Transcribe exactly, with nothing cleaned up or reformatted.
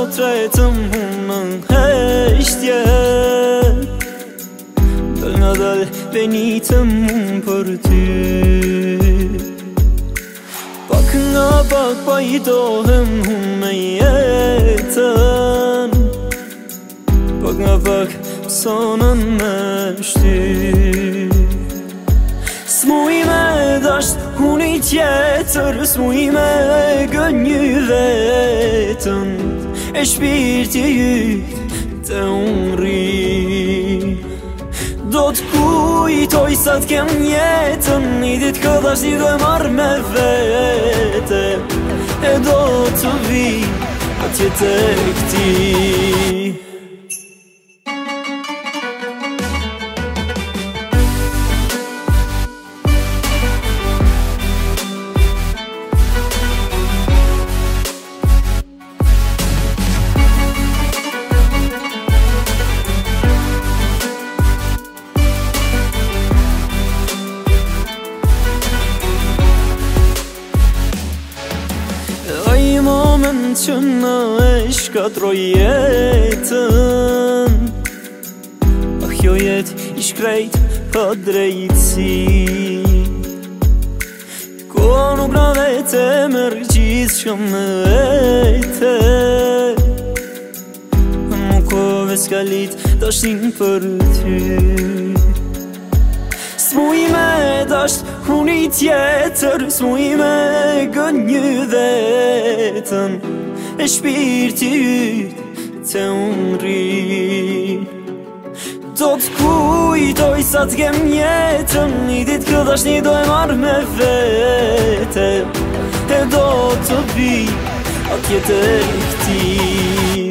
tretëm unë më heshtje. Dëll nga dëll benitëm unë për ty. Pak nga pak pa i dohem unë me jetën. Pak nga pak sonën me shty. S'muj me dasht unë i tjetër, s'muj me gënjy vetën. E shpirti jyt të unë ri. Do t'kujtoj sa t'kem jetën, i dit këdhash i do e marrë me vete. E do të vi atje tek ti. Ai moment që në e shkatroj jetën. Ah, jo jet i shkrejt pa drejtësi. Ko nuk na vete mërë gjithë që më vete. Më kove s'kalit dashnin për ty. S'muj me dasht unë i tjetër, s'muj me gënjy vetën. E shpirti jyt të unë ri. Do t'kujtoj sa t'kem jetën, i dit këdhash një do e marrë me vete. E do të vi atje tek ti.